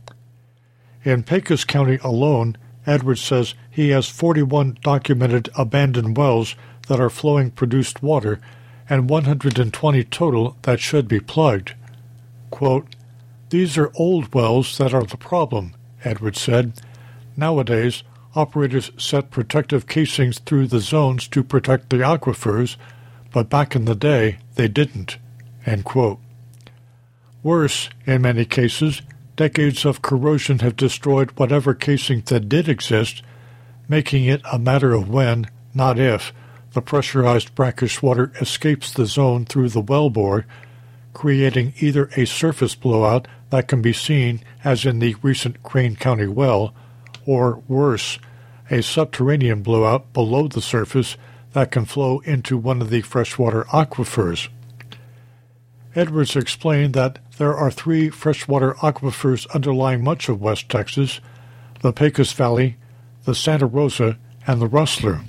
In Pecos County alone, Edwards says he has forty-one documented abandoned wells that are flowing produced water and one hundred twenty total that should be plugged. Quote, "These are old wells that are the problem," Edwards said. "Nowadays, operators set protective casings through the zones to protect the aquifers, but back in the day they didn't." End quote. Worse, in many cases, decades of corrosion have destroyed whatever casing that did exist, making it a matter of when, not if, the pressurized brackish water escapes the zone through the wellbore, creating either a surface blowout that can be seen, as in the recent Crane County well, or worse, a subterranean blowout below the surface that can flow into one of the freshwater aquifers. Edwards explained that there are three freshwater aquifers underlying much of West Texas: the Pecos Valley, the Santa Rosa, and the Rustler.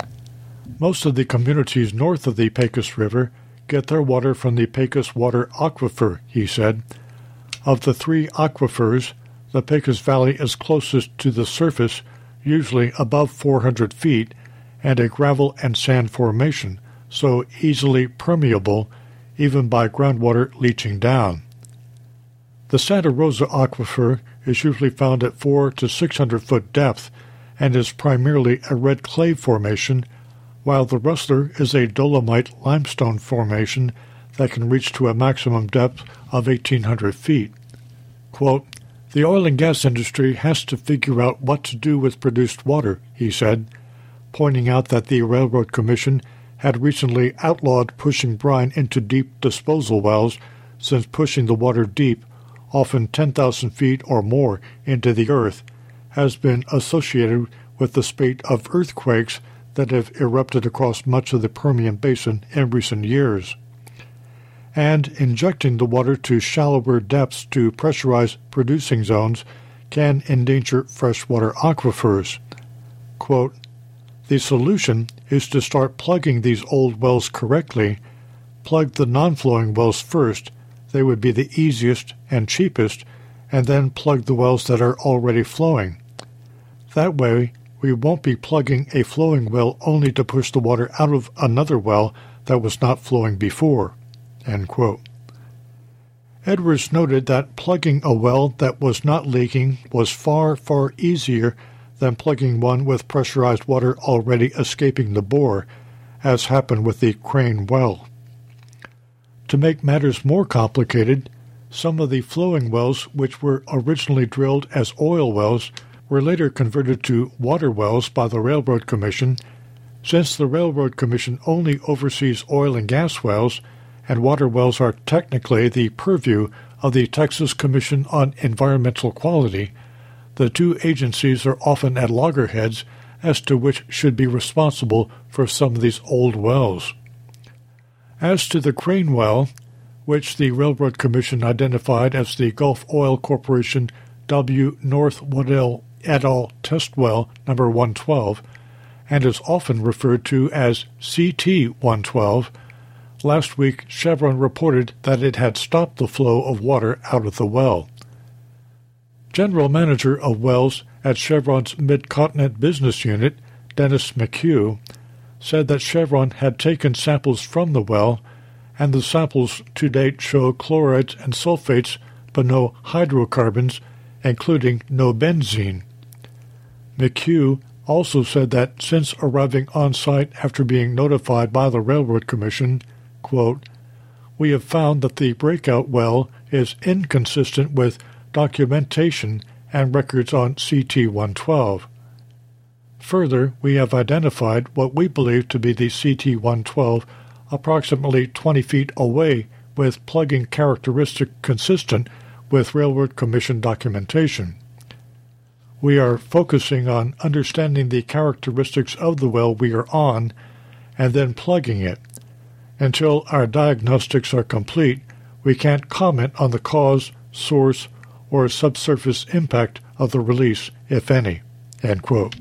Most of the communities north of the Pecos River get their water from the Pecos Water Aquifer, he said. Of the three aquifers, the Pecos Valley is closest to the surface, usually above four hundred feet, and a gravel and sand formation, so easily permeable even by groundwater leaching down. The Santa Rosa Aquifer is usually found at four to six hundred foot depth and is primarily a red clay formation, while the Rustler is a dolomite limestone formation that can reach to a maximum depth of eighteen hundred feet. Quote, "The oil and gas industry has to figure out what to do with produced water," he said, pointing out that the Railroad Commission had recently outlawed pushing brine into deep disposal wells, since pushing the water deep, often ten thousand feet or more into the earth, has been associated with the spate of earthquakes that have erupted across much of the Permian Basin in recent years. And injecting the water to shallower depths to pressurize producing zones can endanger freshwater aquifers. Quote, "The solution is to start plugging these old wells correctly. Plug the non-flowing wells first. They would be the easiest and cheapest, and then plug the wells that are already flowing. That way, we won't be plugging a flowing well only to push the water out of another well that was not flowing before." End quote. Edwards noted that plugging a well that was not leaking was far, far easier than plugging one with pressurized water already escaping the bore, as happened with the Crane well. To make matters more complicated, some of the flowing wells, which were originally drilled as oil wells, were later converted to water wells by the Railroad Commission, since the Railroad Commission only oversees oil and gas wells, and water wells are technically the purview of the Texas Commission on Environmental Quality. The two agencies are often at loggerheads as to which should be responsible for some of these old wells. As to the Crane well, which the Railroad Commission identified as the Gulf Oil Corporation W. North Waddell et al. Test Well number one twelve, and is often referred to as C T one twelve, last week Chevron reported that it had stopped the flow of water out of the well. General Manager of Wells at Chevron's Mid-Continent Business Unit, Dennis McHugh, said that Chevron had taken samples from the well, and the samples to date show chlorides and sulfates but no hydrocarbons, including no benzene. McHugh also said that since arriving on site after being notified by the Railroad Commission, quote, "We have found that the breakout well is inconsistent with documentation and records on C T one twelve. Further, we have identified what we believe to be the C T one twelve approximately twenty feet away with plugging characteristic consistent with Railroad Commission documentation. We are focusing on understanding the characteristics of the well we are on and then plugging it. Until our diagnostics are complete, we can't comment on the cause, source, or subsurface impact of the release, if any." End quote.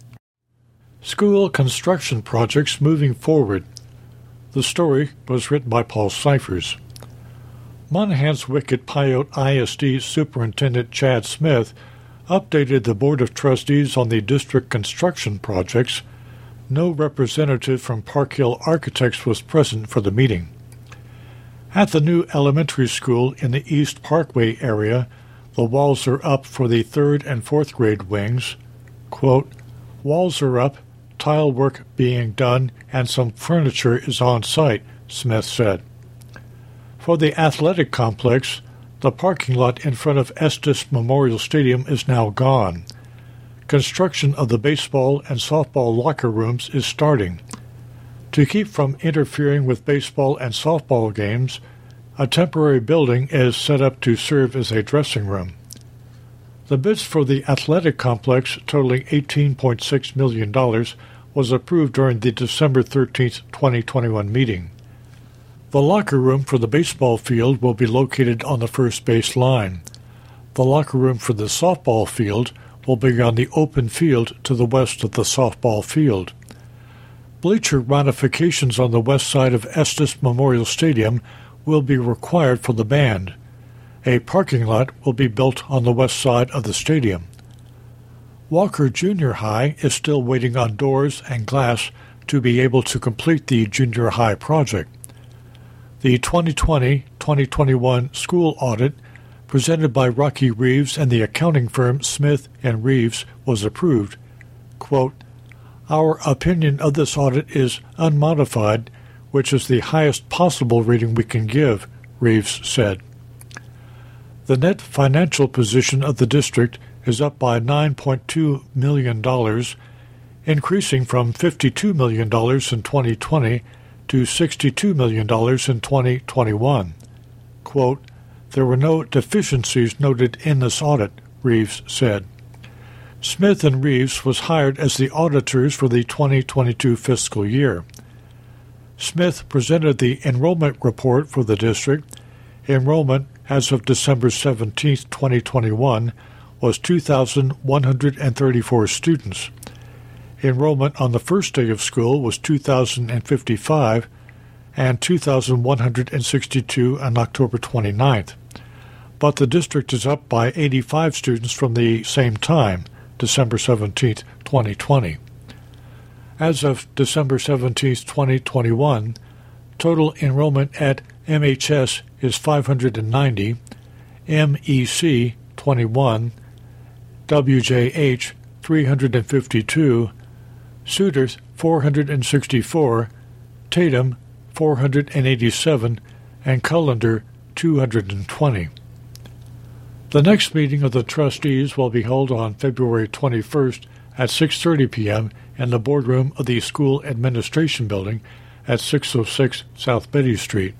School construction projects moving forward. The story was written by Paul Cyphers. Monahans Wicket Pyote I S D Superintendent Chad Smith updated the Board of Trustees on the district construction projects. No representative from Park Hill Architects was present for the meeting. At the new elementary school in the East Parkway area, the walls are up for the third and fourth grade wings. Quote, "Walls are up, tile work being done, and some furniture is on site," Smith said. For the athletic complex, the parking lot in front of Estes Memorial Stadium is now gone. Construction of the baseball and softball locker rooms is starting. To keep from interfering with baseball and softball games, a temporary building is set up to serve as a dressing room. The bids for the athletic complex, totaling eighteen point six million dollars, was approved during the December thirteenth, twenty twenty-one meeting. The locker room for the baseball field will be located on the first base line. The locker room for the softball field will be on the open field to the west of the softball field. Bleacher modifications on the west side of Estes Memorial Stadium will be required for the band. A parking lot will be built on the west side of the stadium. Walker Junior High is still waiting on doors and glass to be able to complete the junior high project. The twenty twenty twenty twenty-one school audit presented by Rocky Reeves and the accounting firm Smith and Reeves was approved. Quote, "Our opinion of this audit is unmodified, which is the highest possible rating we can give," Reeves said. The net financial position of the district is up by nine point two million dollars, increasing from fifty-two million dollars in twenty twenty to sixty-two million dollars in twenty twenty-one. Quote, "There were no deficiencies noted in this audit," Reeves said. Smith and Reeves was hired as the auditors for the twenty twenty-two fiscal year. Smith presented the enrollment report for the district. Enrollment as of December seventeenth, twenty twenty-one, was two thousand one hundred thirty-four students. Enrollment on the first day of school was two thousand fifty-five and two thousand one hundred sixty-two on October twenty-ninth. But the district is up by eighty-five students from the same time, December seventeenth, twenty twenty. As of December seventeenth, twenty twenty-one, total enrollment at M H S is five hundred ninety, M E C twenty-one, W J H three hundred fifty-two, Suiters four hundred sixty-four, Tatum four hundred eighty-seven, and Cullender two hundred twenty. The next meeting of the trustees will be held on February twenty-first at six thirty p.m. in the boardroom of the School Administration Building at six oh six South Betty Street.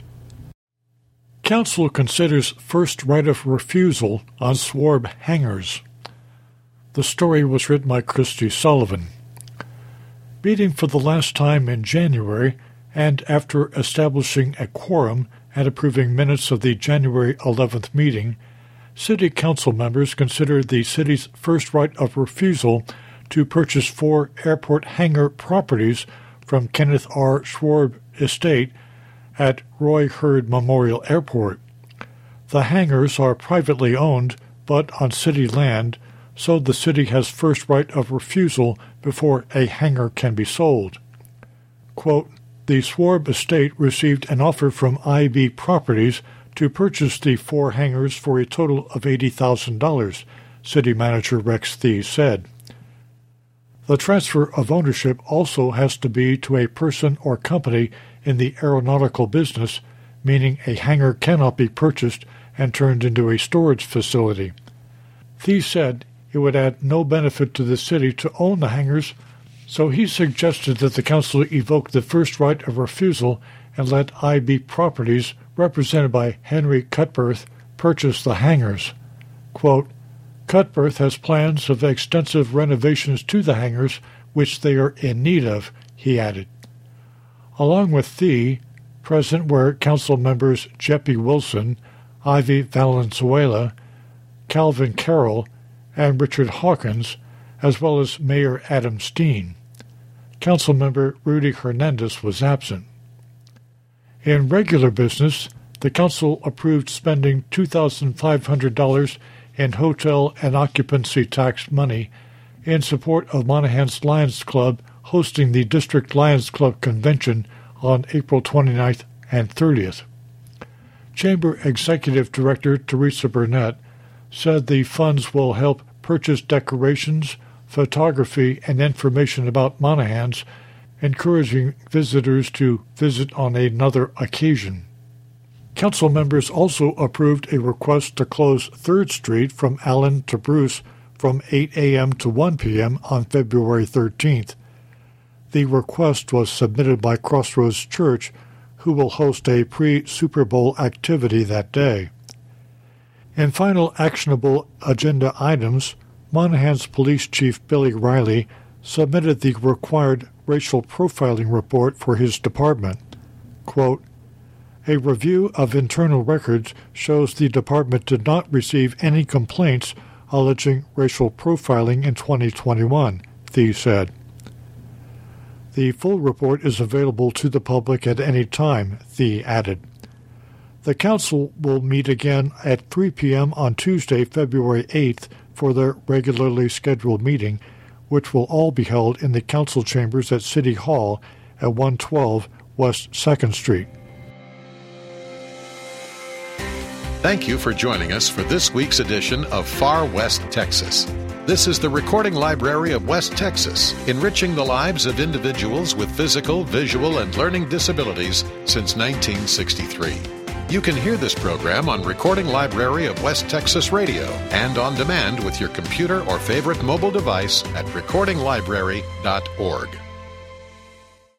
Council considers first right of refusal on SWARB hangars. The story was written by Christy Sullivan. Meeting for the last time in January, and after establishing a quorum and approving minutes of the January eleventh meeting, City Council members considered the city's first right of refusal to purchase four airport hangar properties from Kenneth R. Schwarb Estate at Roy Hurd Memorial Airport. The hangars are privately owned, but on city land, so the city has first right of refusal before a hangar can be sold. Quote, the Schwarb Estate received an offer from I B Properties to purchase the four hangars for a total of eighty thousand dollars, City Manager Rex Thie said. The transfer of ownership also has to be to a person or company in the aeronautical business, meaning a hangar cannot be purchased and turned into a storage facility. Thie said it would add no benefit to the city to own the hangars, so he suggested that the council evoke the first right of refusal and let I B Properties, represented by Henry Cutbirth, purchase the hangars. Quote, Cutbirth has plans of extensive renovations to the hangars, which they are in need of, he added. Along with Thie, present were council members Jeppy Wilson, Ivy Valenzuela, Calvin Carroll, and Richard Hawkins, as well as Mayor Adam Steen. Councilmember Rudy Hernandez was absent. In regular business, the council approved spending two thousand five hundred dollars in hotel and occupancy tax money in support of Monahans Lions Club hosting the District Lions Club Convention on April twenty-ninth and thirtieth. Chamber Executive Director Teresa Burnett said the funds will help purchase decorations, photography, and information about Monahans, encouraging visitors to visit on another occasion. Council members also approved a request to close third Street from Allen to Bruce from eight a.m. to one p.m. on February thirteenth. The request was submitted by Crossroads Church, who will host a pre-Super Bowl activity that day. In final actionable agenda items, Monahans Police Chief Billy Riley submitted the required racial profiling report for his department. Quote, a review of internal records shows the department did not receive any complaints alleging racial profiling in twenty twenty-one, Thie said. The full report is available to the public at any time, Thie added. The council will meet again at three p.m. on Tuesday, February eighth, for their regularly scheduled meeting, which will all be held in the council chambers at City Hall at one twelve West second Street. Thank you for joining us for this week's edition of Far West Texas. This is the Recording Library of West Texas, enriching the lives of individuals with physical, visual, and learning disabilities since nineteen sixty-three. You can hear this program on Recording Library of West Texas Radio and on demand with your computer or favorite mobile device at recording library dot org.